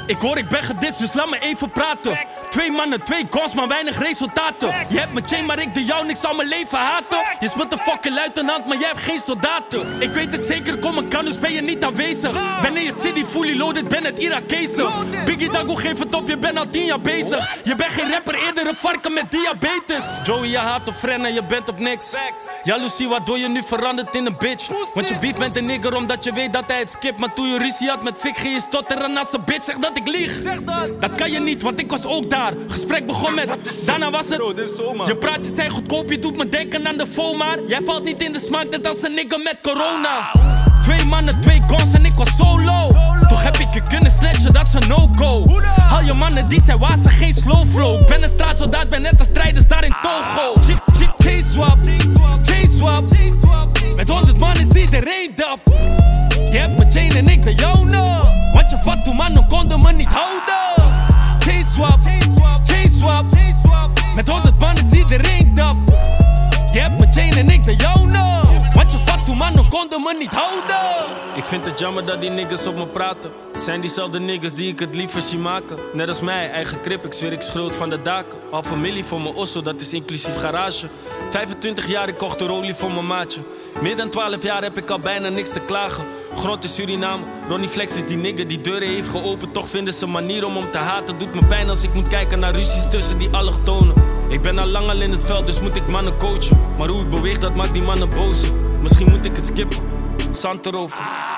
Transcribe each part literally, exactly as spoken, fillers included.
Ik hoor ik ben gedist, dus laat me even praten. Twee mannen, twee goals, maar weinig resultaten. Je hebt mijn chain, maar ik de jou, niks al mijn leven haten. Je speelt een fucking luitenant, maar jij hebt geen soldaten. Ik weet het zeker, kom ik kan, dus ben je niet aanwezig. Ben in je city fully loaded, ben het Irakezen. Biggie Dago, geef het op, je bent al tien jaar bezig. Je bent geen rapper, eerder een varken met diabetes. Joey, je haat op Frenna, je bent op niks. Jaloezie, waardoor je nu verandert in een bitch. Want je beef met een nigger, omdat je weet dat hij het skipt. Maar toen je ruzie had met Fik, ging je stotteren als een bitch. Zeg dat ik lieg, dat kan je niet, want ik was ook daar. Gesprek begon met, daarna was het. Je praatjes zijn goedkoop, je doet me denken aan de FOMA. Jij valt niet in de smaak, net als een nigger met corona. Twee mannen, twee guns en ik was solo. Toch heb ik je kunnen snatchen, dat is een no-go. Al je mannen die zijn wazen, geen slow flow. Ik ben een straatsoldaat, ben net als strijders daar in Togo. J-swap, J-swap. Met honderd man is iedereen dap. Je hebt mijn chain en ik de jouwe. Want je vat toen mannen konden me niet houden. J-swap, J-swap. Met honderd man is iedereen dap. Je hebt mijn chain en ik de jouwe. Want je vat toen mannen konden me niet houden. Ik vind het jammer dat die niggas op me praten. Het zijn diezelfde niggas die ik het liever zie maken. Net als mij, eigen krip, ik zweer ik schreeuwt van de daken. Al familie voor mijn osso, dat is inclusief garage. vijfentwintig jaar, ik kocht een rolie voor mijn maatje. Meer dan twaalf jaar heb ik al bijna niks te klagen. Grot in Suriname, Ronnie Flex is die nigger die deuren heeft geopend. Toch vinden ze een manier om hem te haten. Doet me pijn als ik moet kijken naar ruzies tussen die allochtonen. Ik ben al lang al in het veld, dus moet ik mannen coachen. Maar hoe ik beweeg, dat maakt die mannen boos. Misschien moet ik het skippen, zand erover.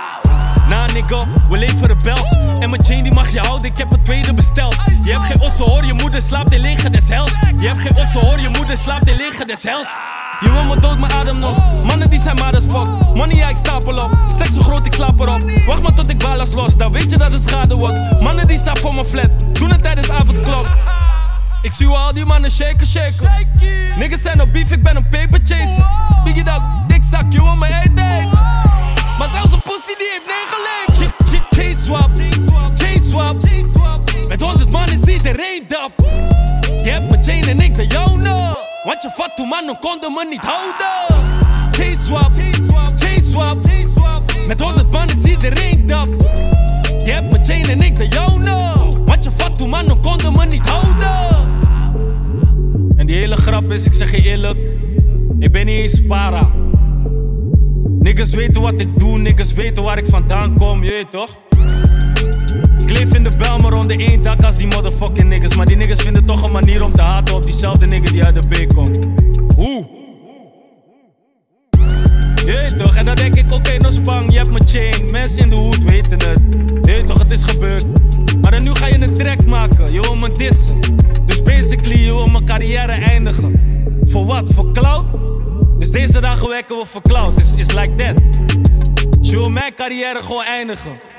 Nah nigga, we leven rebels. En mijn chain die mag je houden, ik heb een tweede besteld. Je hebt geen ossen hoor, je moeder slaapt in leger des hels. Je hebt geen ossen hoor, je moeder slaapt in leger des hels. Je wil me dood, mijn adem nog. Mannen die zijn maar as fuck. Money, ja ik stapel op. Stek zo groot, ik slaap erop. Wacht maar tot ik balas los, dan weet je dat het schade wordt. Mannen die staan voor mijn flat, doen het tijdens avondklok. Ik zie al die mannen shaken, shaken. Niggas zijn op beef, ik ben een paper chaser. Biggie Dag, dik zak, je wil me eten. Maar zelfs een pussy die heeft negen leef. J-swap, J-swap. Met honderd man is iedereen dap. Je hebt mijn chain en ik de jouwe. Want je vat toen mannen konden me niet houden. J-swap, J-swap. Met honderd man is iedereen dap. Je hebt mijn chain en ik de jouwe. Want je vat toen mannen konden me niet houden. En die hele grap is, ik zeg je eerlijk, ik ben niet eens para. Niggas weten wat ik doe, niggas weten waar ik vandaan kom, je weet toch? Ik leef in de bel, maar onder één dak als die motherfucking niggas. Maar die niggas vinden toch een manier om te haten op diezelfde nigger die uit de B komt. Oeh. Je weet toch, en dan denk ik, oké, okay, no spang, je hebt mijn chain. Mensen in de hoed weten het. Je weet toch, het is gebeurd. Maar dan nu ga je een track maken, je wil me dissen. Dus basically, je wil mijn carrière eindigen. Voor wat? Voor cloud? Dus deze dagen werken we voor cloud, it's, it's like that. Dus je wil mijn carrière gewoon eindigen.